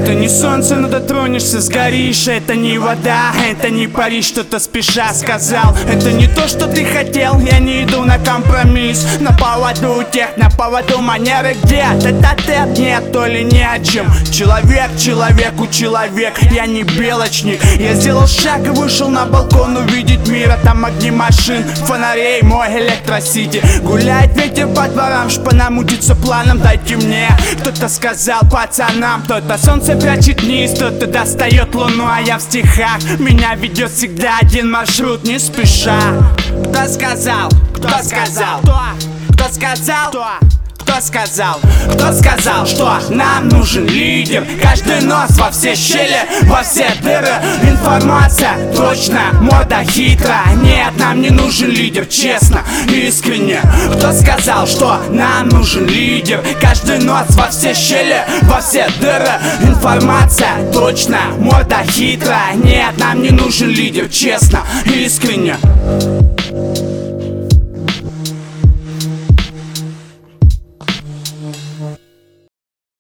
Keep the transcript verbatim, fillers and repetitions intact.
Это не солнце, но дотронешься, сгоришь. Это не вода, это не Париж, что-то спеша сказал. Это не то, что ты хотел, я не иду на компромисс. На поводу у тех, на поводу манеры, где тет-а-тет, нет, то ли не о чем. Человек, человеку человек, я не белочник. Я сделал шаг и вышел на балкон увидеть мир. А там огни машин, фонарей, мой электросити. Гуляет ветер по дворам, шпана мутится планом, дайте мне. Кто-то сказал пацанам, кто-то солнце прячет низ, кто-то достает луну, а я в стихах. Меня ведет всегда один маршрут, не спеша. Кто сказал? Кто сказал? Кто? Кто сказал? Кто? Кто сказал? Кто сказал, что нам нужен лидер? Каждый нос во все щели, во все дыры. Информация точно, мода хитро. Нет, нам не нужен лидер, честно, искренне. Кто сказал, что нам нужен лидер? Каждый нос во все щели, во все дыры. Информация точно, мода хитро. Нет, нам не нужен лидер, честно, искренне.